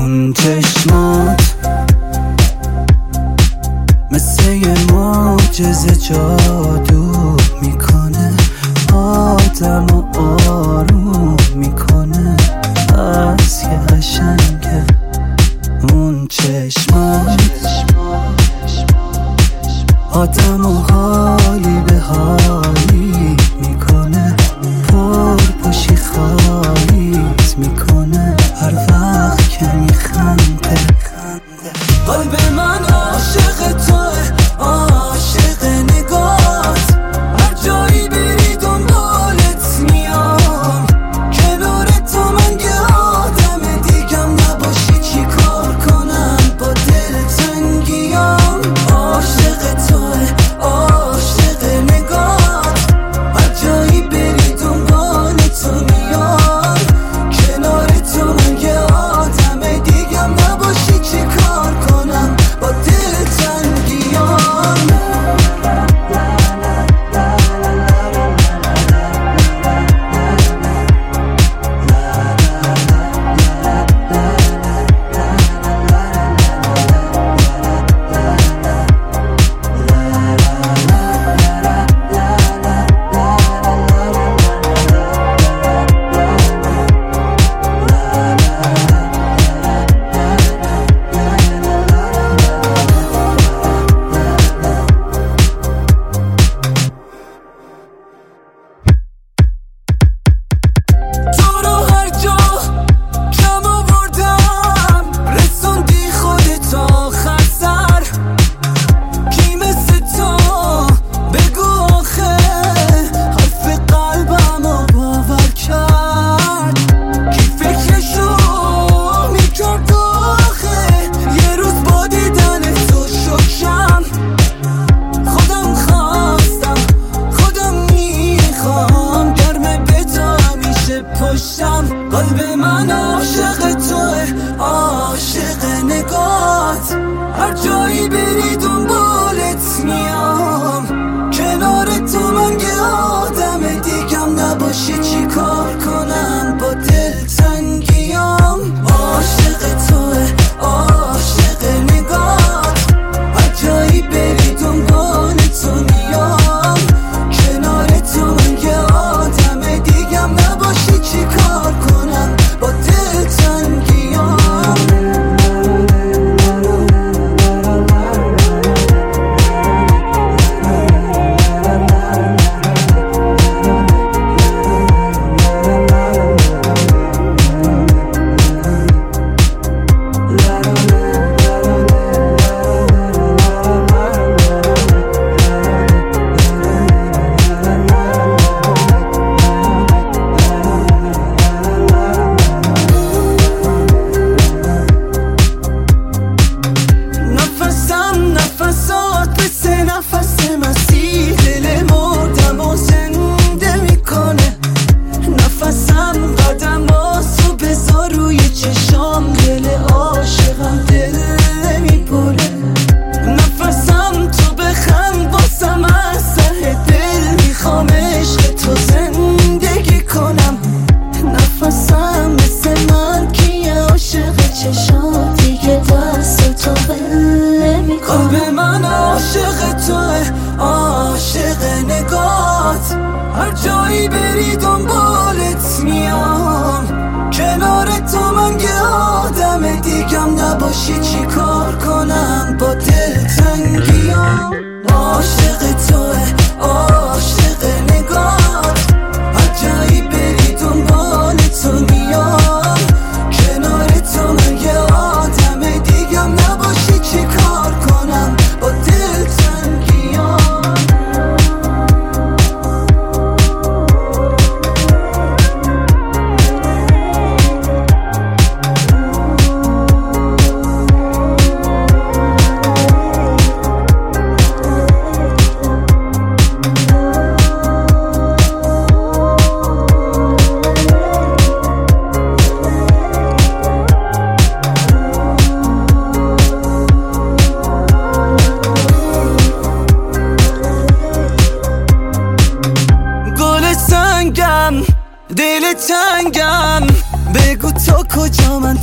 اون چشمات مثل یه معجزه جادو میکنه، آدمو آروم میکنه. از یه قشنگه اون چشمات، آدمو حالی به حالی میکنه، پرپشی خالیت میکنه هر وقت که میخنده. قلب من عاشق توه، عاشق نگات، هر جایی بری دنبالت میام. کنار تو من که آدم دیگم نباشی چی کار کنم با دلتنگیام. عاشق توه، عاشق نگات، هر جایی بری دنبال تو میام. کنار تو من که آدم دیگم نباشی چی کار کنم با دلتنگیام. قلب من عاشق توه، عاشق نگات، هر جایی بری دنبالت میام. کنار تو من که آدم دیگم نباشی چی کار کنم با دلتنگیام. عاشق توه، عاشق نگات، هر جایی بری دنبال تو میام. کنار تو من که آدم دیگم نباشی چی کار کنم با دلتنگیام. نفسات مثل نفس مسیح دل مردم و زنده میکنه. نفسم قدماتو بذار روی چشام، دل عاشقم دل نمیپره. نفسم تو بخند باسم از ته دل، میخوام عشق تو زندگی کنم. نفسم مثل من که عاشق چشاتی که دست تو قلب من عاشق توه، عاشق نگات، هر جایی بری دنبالت میام. کنار تو من که آدم دیگم نباشی چی کار کنم با دلتنگیام. عاشق توه، عاشق نگات، هر جایی بری دنبال تو میام. کنار تو من که آدم دیگم نباشی چی کار کنم با دلتنگیام.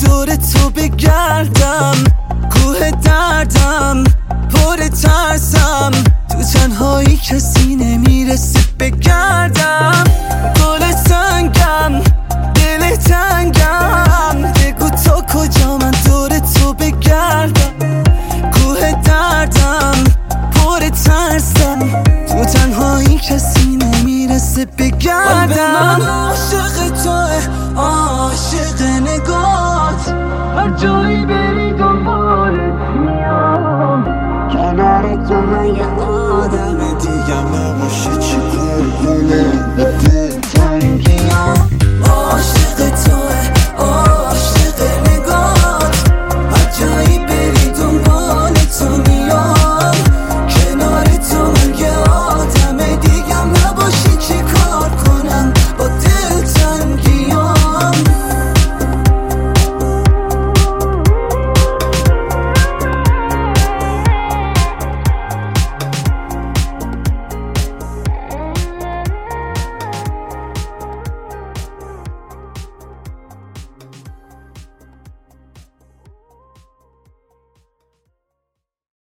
دور تو بگردم، کوه دردم پر ترسم، تو تنهایی کسی نمیرسه بگردم. گل سنگم دل تنگم، بگو تا کجا من دور تو بگردم، کوه دردم پر ترسم، تو تنهایی کسی نمیرسه بگردم. من عاشق توه، عاشق نگات، هر جا